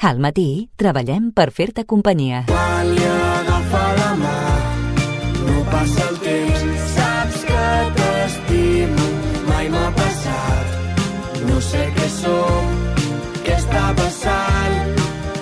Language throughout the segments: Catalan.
Al matí treballem per fer-te companyia. Quan li agafa la mà, no passa el temps, saps que t'estimo, mai m'ha passat. No sé què som, què està passant.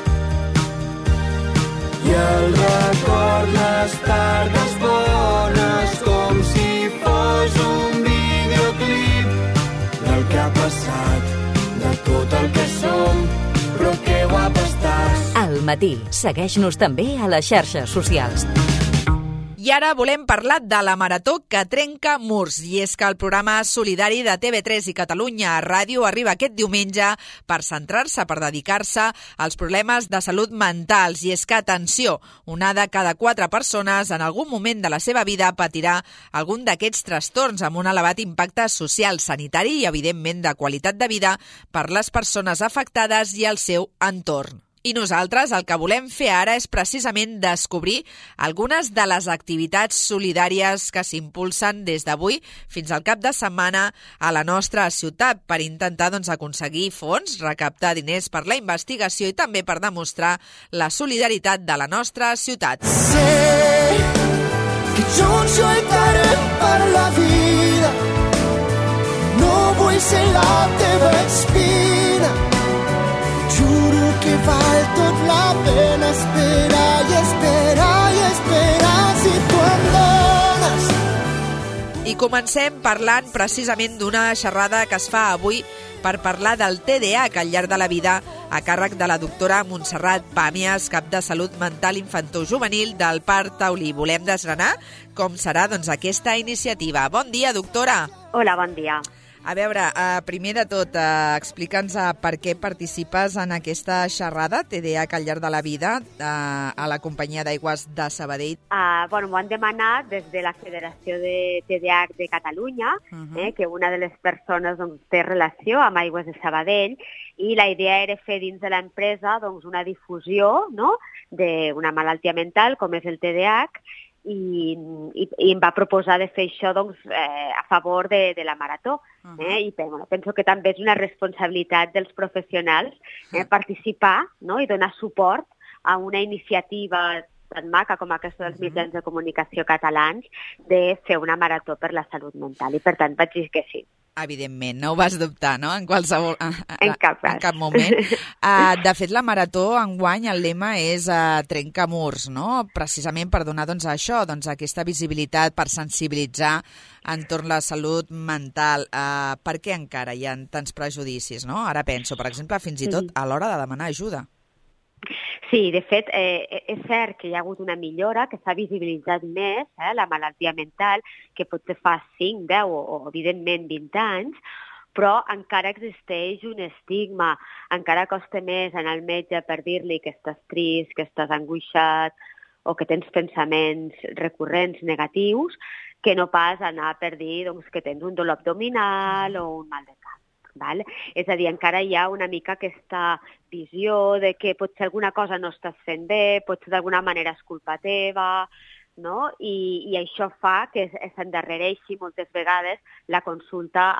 I el record, les tardes bones, com si fos un videoclip del que ha passat, de tot el que som, però que guapa estàs. Al matí, segueix-nos també a les xarxes socials. I ara volem parlar de la marató que trenca murs. I és que el programa solidari de TV3 i Catalunya Ràdio arriba aquest diumenge per centrar-se, per dedicar-se als problemes de salut mentals. I és que, atenció, una de cada 4 persones en algun moment de la seva vida patirà algun d'aquests trastorns amb un elevat impacte social, sanitari i, evidentment, de qualitat de vida per les persones afectades i el seu entorn. I nosaltres el que volem fer ara és precisament descobrir algunes de les activitats solidàries que s'impulsen des d'avui fins al cap de setmana a la nostra ciutat per intentar aconseguir fons, recaptar diners per la investigació i també per demostrar la solidaritat de la nostra ciutat. Sé que junts lluitarem per la vida, no vull ser la teva espina. Juro que val tot la pena esperar i esperar i esperar si tu em dones. I comencem parlant precisament d'una xerrada que es fa avui per parlar del TDAH al llarg de la vida a càrrec de la doctora Montserrat Pàmies, cap de Salut Mental Infantojuvenil del Parc Taulí. Volem desgranar com serà aquesta iniciativa. Bon dia, doctora. Hola, bon dia. A veure, primer de tot, explica'ns per què participes en aquesta xerrada TDAH al llarg de la vida a la companyia d'aigües de Sabadell. M'ho han demanat des de la Federació de TDAH de Catalunya, que una de les persones té relació amb Aigües de Sabadell, i la idea era fer dins de l'empresa una difusió d'una malaltia mental com és el TDAH, i em va proposar de fer això a favor de la marató. I penso que també és una responsabilitat dels professionals participar i donar suport a una iniciativa tan maca com aquesta dels mitjans de comunicació catalans de fer una marató per la salut mental. I per tant vaig dir que sí. Evidentment, no ho vas dubtar, no? En qualsevol... En cap cas. En cap moment. De fet, la marató enguany, el lema és trenca murs, no? Precisament per donar això, aquesta visibilitat, per sensibilitzar entorn la salut mental. Per què encara hi ha tants prejudicis, no? Ara penso, per exemple, fins i tot a l'hora de demanar ajuda. Sí, de fet, és cert que hi ha hagut una millora, que s'ha visibilitzat més la malaltia mental, que potser fa 5, 10 o evidentment 20 anys, però encara existeix un estigma, encara costa més anar al metge per dir-li que estàs trist, que estàs angoixat o que tens pensaments recurrents negatius, que no pas anar per dir que tens un dolor abdominal o un mal de cap. És a dir, encara hi ha una mica aquesta visió de que potser alguna cosa no estàs fent bé, potser d'alguna manera és culpa teva, no? I això fa que s'endarrereixi moltes vegades la consulta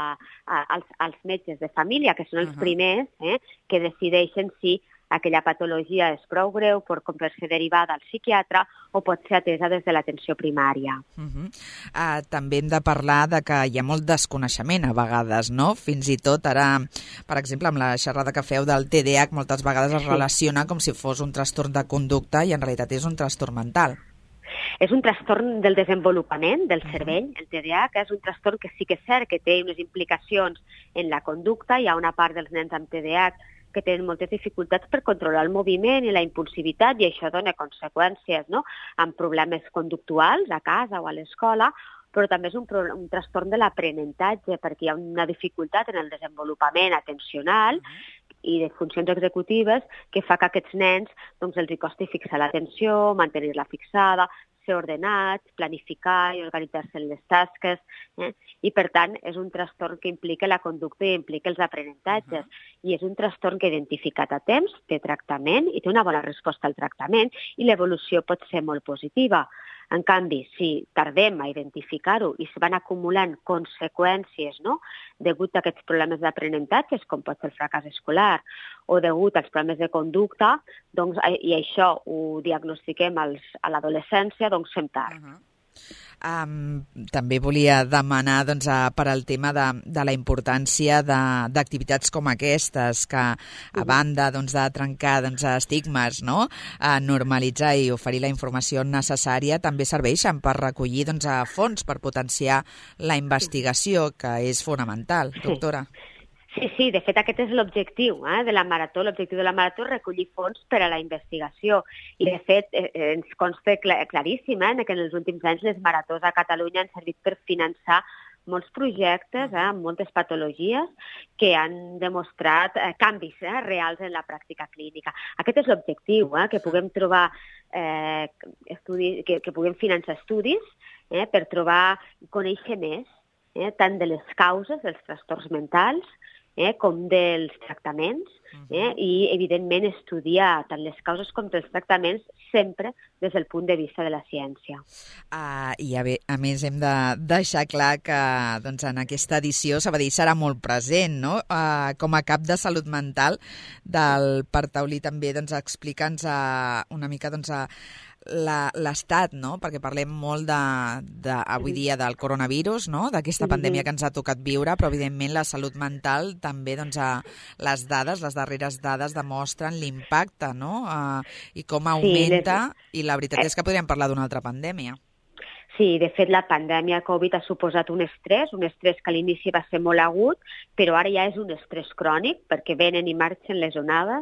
als metges de família, que són els primers que decideixen si aquella patologia és prou greu, com per ser derivada al psiquiatre o pot ser atesa des de l'atenció primària. També hem de parlar de que hi ha molt desconeixement a vegades, no? Fins i tot ara, per exemple, amb la xerrada que feu del TDAH, moltes vegades es relaciona com si fos un trastorn de conducta i en realitat és un trastorn mental. És un trastorn del desenvolupament del cervell, el TDAH, que és un trastorn que sí que és cert que té unes implicacions en la conducta. Hi ha una part dels nens amb TDAH que tenen moltes dificultats per controlar el moviment i la impulsivitat, i això dona conseqüències amb problemes conductuals a casa o a l'escola, però també és un trastorn de l'aprenentatge, perquè hi ha una dificultat en el desenvolupament atencional i de funcions executives que fa que a aquests nens els hi costi fixar l'atenció, mantenir-la fixada, ser ordenats, planificar i organitzar-se en les tasques, i per tant és un trastorn que implica la conducta i implica els aprenentatges, i és un trastorn que identificat a temps, té tractament i té una bona resposta al tractament, i l'evolució pot ser molt positiva. En canvi, si tardem a identificar-ho i se van acumulant conseqüències, no?, degut a aquests problemes d'aprenentatges, com pot ser el fracàs escolar, o degut als problemes de conducta, doncs, i això ho diagnostiquem a l'adolescència, doncs fem tard. També volia demanar per al tema de la importància d'activitats com aquestes, que a banda de trencar estigmes, no? Normalitzar i oferir la informació necessària, també serveixen per recollir fons per potenciar la investigació, que és fonamental, doctora. Sí, de fet aquest és l'objectiu de la marató. L'objectiu de la marató és recollir fons per a la investigació. I de fet ens consta claríssim que en els últims anys les maratós a Catalunya han servit per finançar molts projectes amb moltes patologies que han demostrat canvis reals en la pràctica clínica. Aquest és l'objectiu, que puguem trobar estudis, que puguem finançar estudis per trobar i conèixer més tant de les causes dels trastorns mentals com dels tractaments i, evidentment, estudiar tant les causes com els tractaments sempre des del punt de vista de la ciència. I a més hem de deixar clar que en aquesta edició Sabadell serà molt present, no? Com a cap de salut mental del Parc Taulí també explica'ns una mica l'estat, no? Perquè parlem molt avui dia del coronavirus, no? D'aquesta pandèmia que ens ha tocat viure, però evidentment la salut mental també, les darreres dades demostren l'impacte, no? I com augmenta, i la veritat és que podríem parlar d'una altra pandèmia. Sí, de fet, la pandèmia Covid ha suposat un estrès que a l'inici va ser molt agut, però ara ja és un estrès crònic, perquè venen i marxen les onades,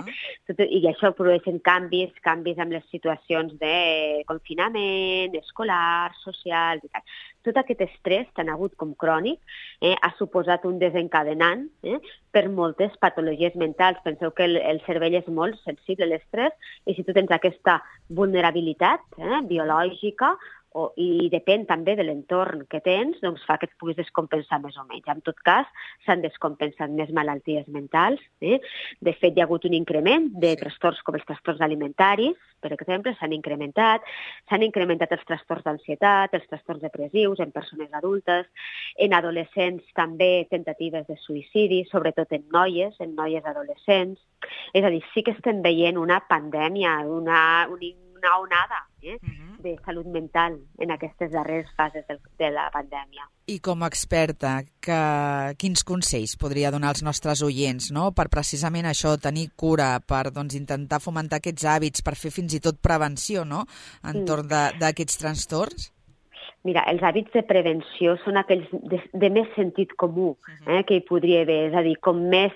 i això produeixen canvis amb les situacions de confinament, escolar, social, i tal. Tot aquest estrès, tan agut com crònic, ha suposat un desencadenant per moltes patologies mentals. Penseu que el cervell és molt sensible a l'estrès, i si tu tens aquesta vulnerabilitat biològica, i depèn també de l'entorn que tens, doncs fa que et puguis descompensar més o menys. En tot cas, s'han descompensat més malalties mentals. De fet, hi ha hagut un increment de trastorns com els trastorns alimentaris, per exemple, s'han incrementat els trastorns d'ansietat, els trastorns depressius en persones adultes, en adolescents també temptatives de suïcidi, sobretot en noies adolescents. És a dir, sí que estem veient una pandèmia, una onada de salut mental en aquestes darreres fases de la pandèmia. I com a experta, quins consells podria donar als nostres oients, no? Per precisament això, tenir cura, per intentar fomentar aquests hàbits, per fer fins i tot prevenció, no? Entorn d'aquests trastorns? Mira, els hàbits de prevenció són aquells de més sentit comú que hi podria haver. És a dir, com més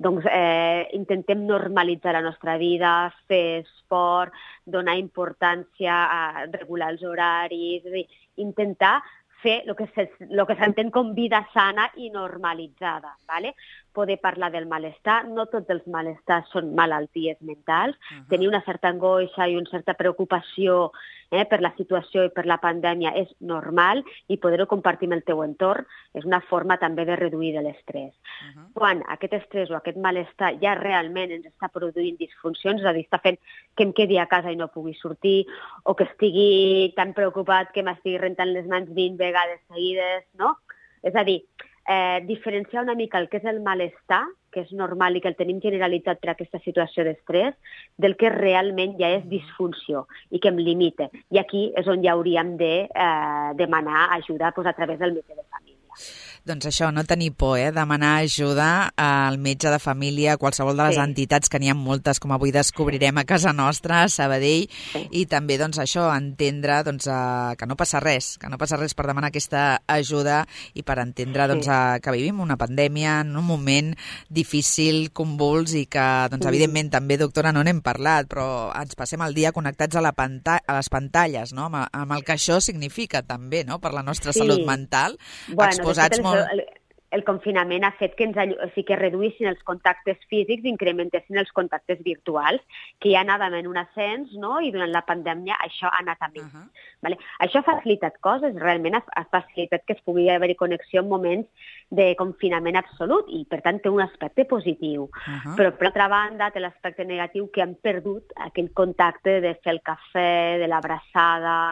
intentem normalitzar la nostra vida, fer esport, donar importància a regular els horaris, és a dir, intentar fer el que s'entén com vida sana i normalitzada, ¿vale? Poder parlar del malestar. No tots els malestars són malalties mentals. Tenir una certa angoixa i una certa preocupació per la situació i per la pandèmia és normal, i poder-ho compartir amb el teu entorn és una forma també de reduir de l'estrès. Quan aquest estrès o aquest malestar ja realment ens està produint disfuncions, és a dir, està fent que em quedi a casa i no pugui sortir, o que estigui tan preocupat que m'estigui rentant les mans 20 vegades seguides, no? És a dir, diferenciar una mica el que és el malestar, que és normal i que el tenim generalitzat per aquesta situació d'estrès, del que realment ja és disfunció i que em limita. I aquí és on ja hauríem de demanar ajuda a través del metge de família. Doncs això, no tenir por, demanar ajuda al metge de família, a qualsevol de les entitats, que n'hi ha moltes, com avui descobrirem a casa nostra, a Sabadell, i també això, entendre que no passa res per demanar aquesta ajuda i per entendre que vivim una pandèmia en un moment difícil, convuls, i que, evidentment, també, doctora, no n'hem parlat, però ens passem el dia connectats a les pantalles, no? Amb el que això significa també, no?, per la nostra salut mental, exposats molt... El confinament ha fet que que reduïssin els contactes físics i incrementessin els contactes virtuals, que ja anàvem en un ascens, no?, i durant la pandèmia això ha anat a més. Vale? Això ha facilitat coses, realment ha facilitat que es pugui haver connexió en moments de confinament absolut, i per tant té un aspecte positiu. Però per altra banda té l'aspecte negatiu, que han perdut aquell contacte de fer el cafè, de l'abraçada,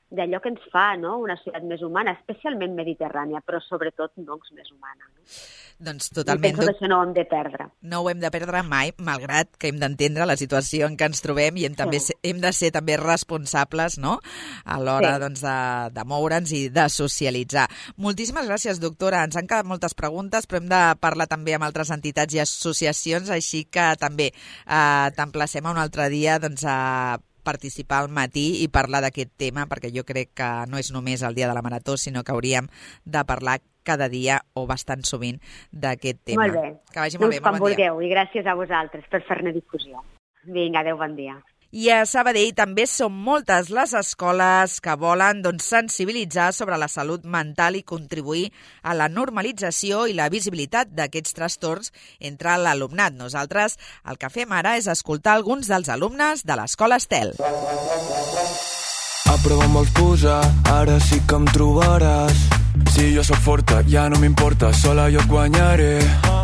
d'allò que ens fa, no?, una ciutat més humana, especialment mediterrània, però sobretot més humana. No? Doncs totalment. I penso que això no ho hem de perdre. No ho hem de perdre mai, malgrat que hem d'entendre la situació en què ens trobem i hem de ser també responsables, no?, a l'hora de moure'ns i de socialitzar. Moltíssimes gràcies, doctora. Ens han quedat moltes preguntes, però hem de parlar també amb altres entitats i associacions, així que també t'emplacem a un altre dia a participar al matí i parlar d'aquest tema, perquè jo crec que no és només el dia de la Marató, sinó que hauríem de parlar cada dia o bastant sovint d'aquest tema. Molt bé. Que vagi molt bé, molt bon dia. I gràcies a vosaltres per fer-ne difusió. Vinga, adeu, bon dia. I a Sabadell també són moltes les escoles que volen sensibilitzar sobre la salut mental i contribuir a la normalització i la visibilitat d'aquests trastorns entre l'alumnat. Nosaltres el que fem ara és escoltar alguns dels alumnes de l'escola Estel. A prova em vols posar, ara sí que em trobaràs. Si jo sóc forta, ja no m'importa, sola jo et guanyaré.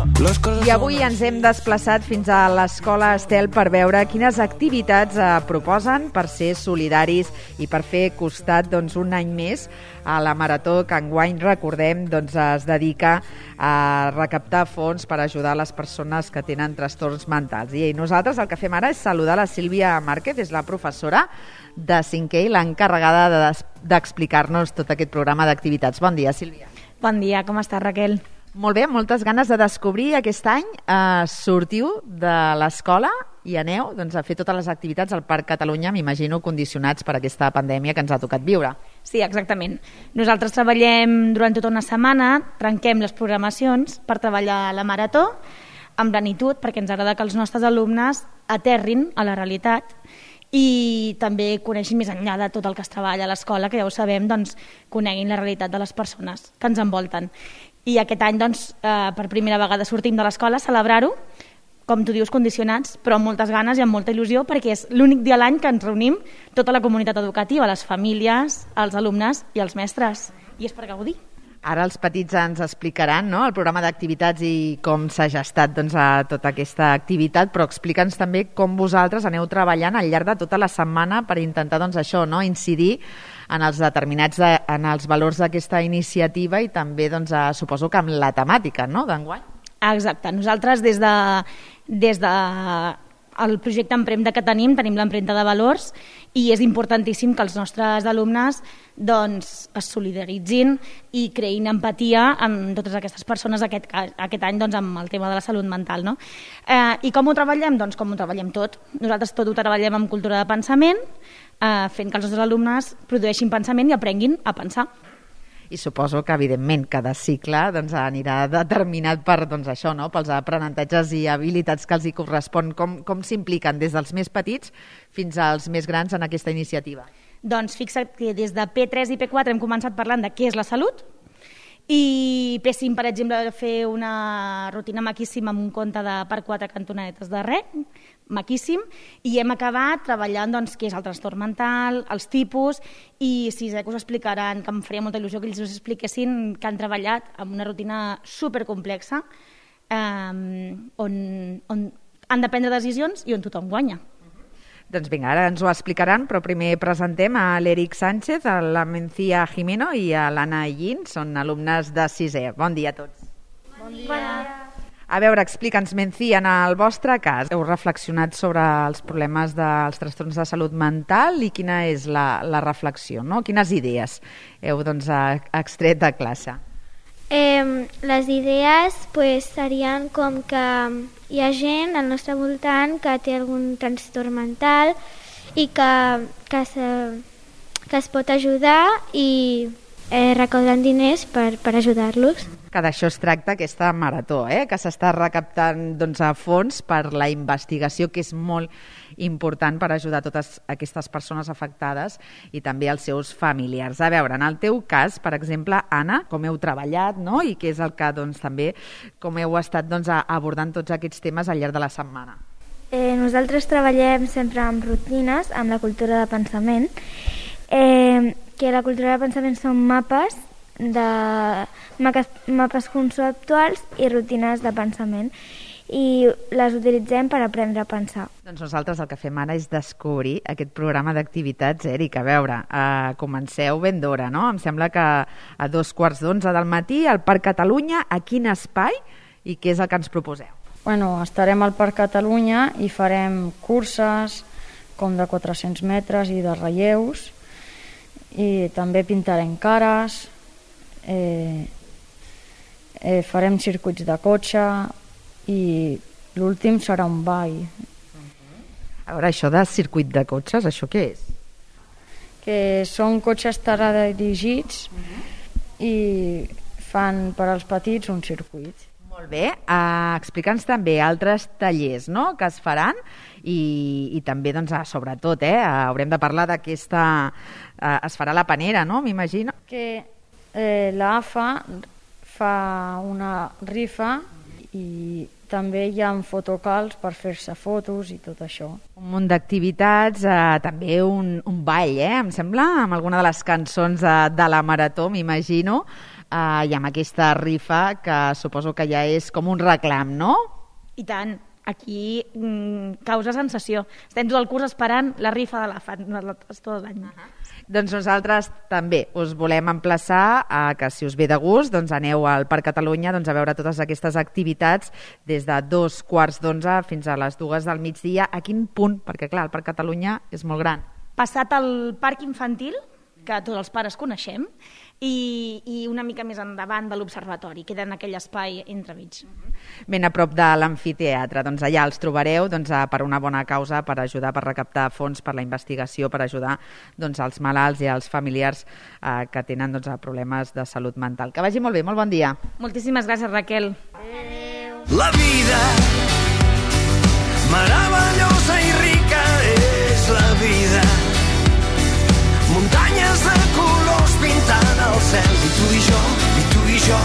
I avui ens hem desplaçat fins a l'escola Estel per veure quines activitats proposen per ser solidaris i per fer costat un any més a la Marató, que enguany, recordem, es dedica a recaptar fons per ajudar les persones que tenen trastorns mentals. I nosaltres el que fem ara és saludar la Sílvia Márquez, és la professora de 5è i l'encarregada d'explicar-nos tot aquest programa d'activitats. Bon dia, Sílvia. Bon dia, com estàs, Raquel? Molt bé, moltes ganes de descobrir aquest any. Sortiu de l'escola i aneu a fer totes les activitats al Parc Catalunya, m'imagino, condicionats per aquesta pandèmia que ens ha tocat viure. Sí, exactament. Nosaltres treballem durant tota una setmana, trenquem les programacions per treballar la Marató amb plenitud, perquè ens agrada que els nostres alumnes aterrin a la realitat i també coneixin més enllà de tot el que es treballa a l'escola, que ja ho sabem, coneguin la realitat de les persones que ens envolten. I aquest any, per primera vegada sortim de l'escola a celebrar-ho, com tu dius, condicionats, però amb moltes ganes i amb molta il·lusió, perquè és l'únic dia a l'any que ens reunim tota la comunitat educativa, les famílies, els alumnes i els mestres. I és per gaudir. Ara els petits ens explicaran, no?, el programa d'activitats i com s'ha gestat tota aquesta activitat, però explica'ns també com vosaltres aneu treballant al llarg de tota la setmana per intentar incidir en els determinats en els valors d'aquesta iniciativa i també suposo que amb la temàtica, no?, d'enguany. Exacte. Nosaltres des de el projecte Empremta que tenim l'empremta de valors i és importantíssim que els nostres alumnes es solidaritzin i creïn empatia amb totes aquestes persones aquest any amb el tema de la salut mental. No? I com ho treballem? Doncs com ho treballem tot. Nosaltres tot ho treballem amb cultura de pensament, fent que els nostres alumnes produeixin pensament i aprenguin a pensar. I suposo que, evidentment, cada cicle anirà determinat per això, no? Pels aprenentatges i habilitats que els hi correspon. Com s'impliquen des dels més petits fins als més grans en aquesta iniciativa? Doncs fixa't que des de P3 i P4 hem començat parlant de què és la salut i P5, per exemple, fer una rutina maquíssima amb un conte per 4 cantonetes de res, maquíssim, i hem acabat treballant què és el trastorn mental, els tipus, i sisè que us explicaran, que em faria molta il·lusió que ells us expliquessin que han treballat amb una rutina supercomplexa on han de prendre decisions i on tothom guanya. Doncs vinga, ara ens ho explicaran, però primer presentem a l'Eric Sánchez, a la Mencía Jimeno i a l'Anna Illín, són alumnes de 6è. Bon dia a tots. Bon dia. A veure, explica'ns, Mencía, en el vostre cas, heu reflexionat sobre els problemes dels trastorns de salut mental i quina és la reflexió, no? Quines idees heu extret de classe? Les idees serien com que hi ha gent al nostre voltant que té algun trastorn mental i que es pot ajudar i recaudant diners per ajudar-los. Que d'això es tracta aquesta marató, que s'està recaptant a fons per la investigació, que és molt important per ajudar totes aquestes persones afectades i també els seus familiars. A veure, en el teu cas, per exemple, Anna, com heu treballat, no? I què és el que també, com heu estat abordant tots aquests temes al llarg de la setmana? Nosaltres treballem sempre amb rutines, amb la cultura de pensament, que la cultura de pensament són mapes conceptuals i rutines de pensament. i les utilitzem per aprendre a pensar. Doncs nosaltres el que fem ara és descobrir aquest programa d'activitats, Eric. A veure, comenceu ben d'hora, no? Em sembla que a 11:15 del matí al Parc Catalunya, a quin espai i què és el que ens proposeu? Bueno, estarem al Parc Catalunya i farem curses com de 400 metres i de relleus, i també pintarem cares, farem circuits de cotxe i l'últim serà un ball. A veure, això de circuit de cotxes, això què és? Que són cotxes teledirigits i fan per als petits un circuit. Molt bé, explica'ns també altres tallers, no?, que es faran i també, doncs, sobretot, haurem de parlar d'aquesta... es farà la panera, no?, m'imagino. Que l'AFA fa una rifa i també hi ha fotocals per fer-se fotos i tot això. Un munt d'activitats, també un ball, em sembla, amb alguna de les cançons de la Marató, m'imagino, i amb aquesta rifa que suposo que ja és com un reclam, no? I tant, aquí causa sensació. Estem tot el curs esperant la rifa de l'AFA tot l'any. Doncs nosaltres també us volem emplaçar que si us ve de gust doncs aneu al Parc Catalunya a veure totes aquestes activitats des de 11:15 fins a les 2 del migdia. A quin punt? Perquè clar, el Parc Catalunya és molt gran. Passat el parc infantil, que tots els pares coneixem, i una mica més endavant de l'observatori, queda en aquell espai entremig. Ben a prop de l'amfiteatre, doncs allà els trobareu per una bona causa, per ajudar, per recaptar fons per la investigació, per ajudar els malalts i els familiars que tenen problemes de salut mental. Que vagi molt bé, molt bon dia. Moltíssimes gràcies, Raquel. Adéu. La vida meravellosa i rica és la vida. Muntanyes de colors pintant el cel i tu i jo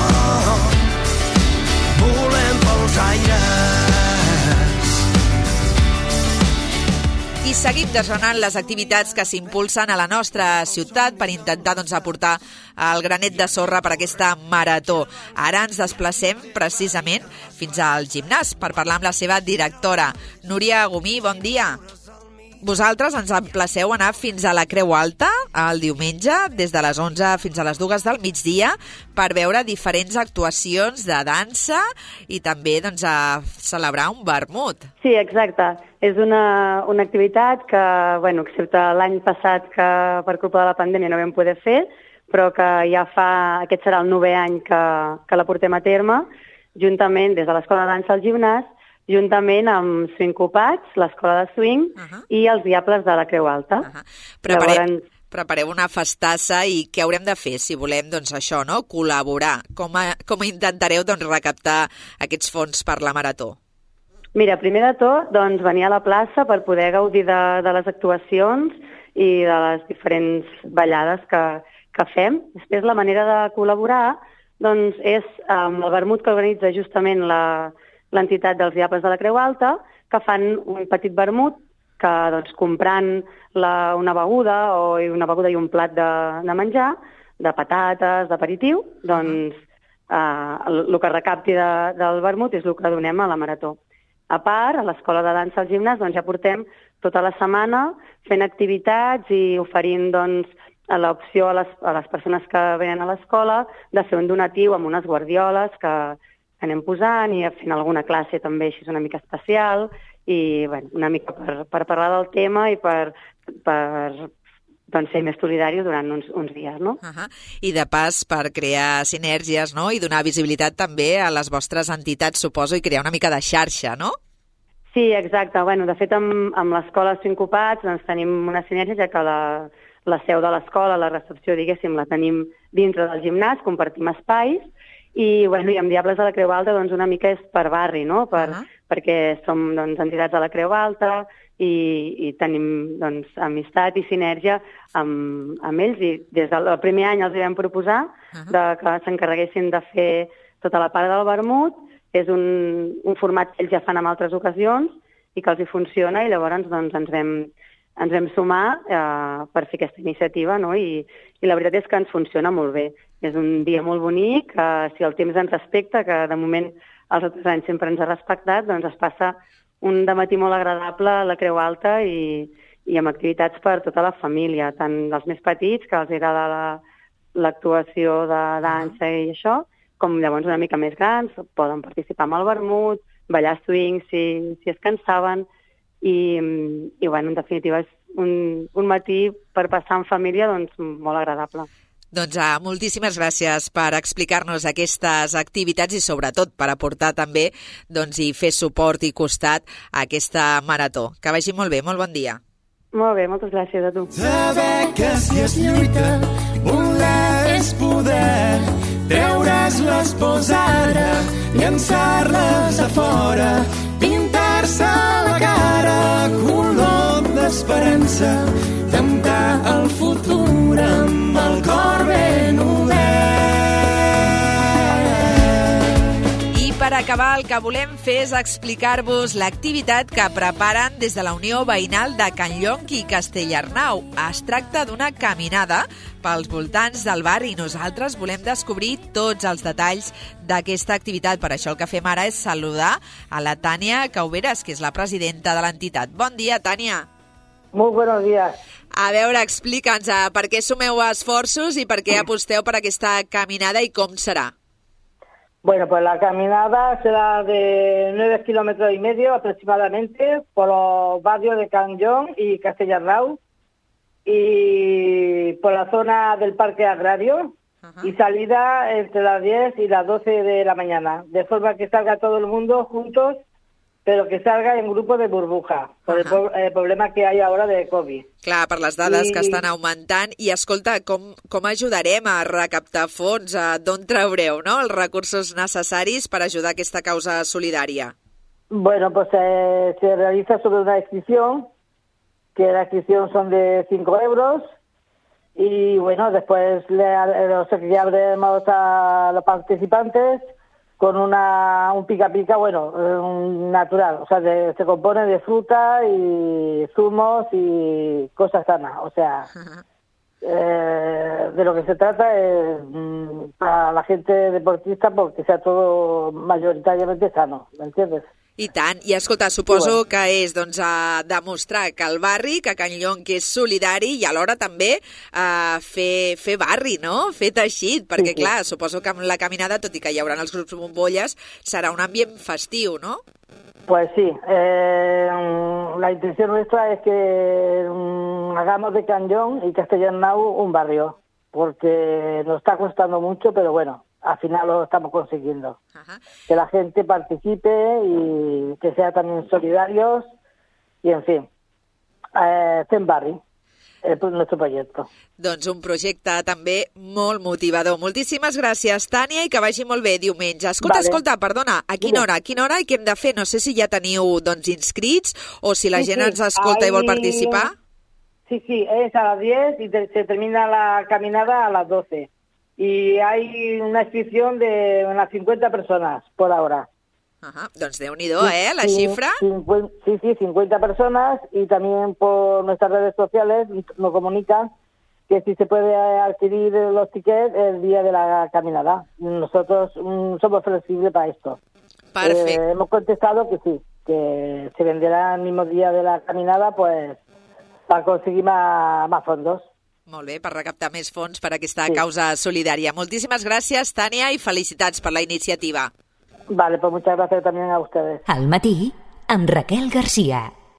volem pels aires. I seguim desgranant les activitats que s'impulsen a la nostra ciutat per intentar aportar el granet de sorra per aquesta marató. Ara ens desplacem precisament fins al gimnàs per parlar amb la seva directora. Núria Gomí, bon dia. Vosaltres ens emplaceu a anar fins a la Creu Alta el diumenge, des de les 11 fins a les 2 del migdia, per veure diferents actuacions de dansa i també a celebrar un vermut. Sí, exacte. És una activitat que, excepte l'any passat que per culpa de la pandèmia no vam poder fer, però que aquest serà el 9è any que la portem a terme, juntament des de l'Escola de Dansa al Gimnàs, juntament amb Swing Copats, l'Escola de Swing i els Diables de la Creu Alta. Prepareu una festassa i què haurem de fer si volem, això, no? Col·laborar. Com intentareu recaptar aquests fons per la Marató? Mira, primer de tot, venir a la plaça per poder gaudir de les actuacions i de les diferents ballades que fem. Després, la manera de col·laborar és amb el vermut que organitza justament l'entitat dels Diables de la Creu Alta, que fan un petit vermut que, comprant una beguda i un plat de menjar, de patates, d'aperitiu, el que recapti del vermut és el que donem a la Marató. A part, a l'Escola de Dansa al Gimnàs ja portem tota la setmana fent activitats i oferint l'opció a les persones que venen a l'escola de fer un donatiu amb unes guardioles que anem posant i fent alguna classe també així una mica especial i una mica per parlar del tema i per ser més solidaris durant uns dies, no? I de pas per crear sinergies, no? I donar visibilitat també a les vostres entitats, suposo, i crear una mica de xarxa, no? Sí, exacte. De fet, amb l'Escola Swing Copats tenim una sinergia, ja que la seu de l'escola, la recepció, diguéssim, la tenim dintre del gimnàs, compartim espais, i amb Diables de la Creu Alta una mica és per barri, no? Perquè som entitats de la Creu Alta i tenim amistat i sinergia amb ells, i des del primer any els vam proposar que s'encarreguessin de fer tota la part del vermut. És un format que ells ja fan en altres ocasions i que els hi funciona, i llavors ens vam sumar per fer aquesta iniciativa, no? I la veritat és que ens funciona molt bé. És un dia molt bonic, si el temps ens respecta, que de moment els altres anys sempre ens ha respectat, doncs es passa un dematí molt agradable a la Creu Alta i amb activitats per tota la família, tant dels més petits, que els agrada l'actuació de dansa i això, com llavors una mica més grans, poden participar amb el vermut, ballar swing si es cansaven, i bueno, en definitiva és un matí per passar en família doncs, molt agradable. Doncs moltíssimes gràcies per explicar-nos aquestes activitats i sobretot per aportar també i fer suport i costat a aquesta marató. Que vagi molt bé, molt bon dia. Molt bé, moltes gràcies a tu. Saber que si es lluita, voler és poder, treure's les pors ara, llançar-les a fora, pintar-se la cara, color d'esperança, temptar el futur amb el cor ben obert. I per acabar, el que volem fer és explicar-vos l'activitat que preparen des de la Unió Veïnal de Can Llonc i Castellarnau. Es tracta d'una caminada pels voltants del barri i nosaltres volem descobrir tots els detalls d'aquesta activitat. Per això el que fem ara és saludar a la Tània Cauveras, que és la presidenta de l'entitat. Bon dia, Tània. Muy buenos días. A veure, explica'ns per què sumeu esforços i per què aposteu per aquesta caminada i com serà. Bueno, pues la caminada será de 9,5 kilómetros aproximadamente por los barrios de Can Llonc y Castellarnau y por la zona del Parque Agrario y salida entre las 10 y las 12 de la mañana, de forma que salga todo el mundo juntos, però que salga en grupo de burbuja, per el problema que hay ahora de Covid. Clar, per les dades que estan augmentant. I escolta, com ajudarem a recaptar fons? D'on traureu els recursos necessaris per ajudar aquesta causa solidària? Bueno, pues se realiza sobre una inscripción, que la inscripción son de 5 euros, y bueno, después le abriremos a los participantes con un pica-pica, bueno, natural, o sea, se compone de fruta y zumos y cosas sanas, o sea, de lo que se trata es para la gente deportista porque sea todo mayoritariamente sano, ¿me entiendes? I tant. I escolta, suposo que és demostrar que el barri, que Can Llonc és solidari i alhora també fer barri, no? Fer teixit, perquè clar, suposo que amb la caminada, tot i que hi haurà els grups bombolles, serà un ambient festiu, ¿no? Pues sí, la intención nuestra es que hagamos de Can Llonc y Castellarnau un barrio, porque nos está costando mucho, pero bueno, al final lo estamos consiguiendo. Que la gente participe y que sea también solidarios y, en fin, fem barri, nuestro proyecto. Doncs un projecte també molt motivador. Moltíssimes gràcies, Tània, i que vagi molt bé diumenge. Escolta, perdona, a quina hora i què hem de fer? No sé si ja teniu inscrits o si la gent ens escolta i vol participar. Sí, es a las 10 y se termina la caminada a las 12. Y hay una inscripción de unas 50 personas por ahora. Doncs Déu-n'hi-do, la xifra. Sí, 50 personas, y también por nuestras redes sociales nos comunican que si se puede adquirir los tickets el día de la caminada. Nosotros somos flexibles para esto. Perfecto. Hemos contestado que sí, que se venderá el mismo día de la caminada, pues para conseguir más fondos. Molt bé, per recaptar més fons per aquesta causa solidària. Moltíssimes gràcies, Tània, i felicitats per la iniciativa. Vale, pues muchas gracias también a ustedes. Al matí, amb Raquel García.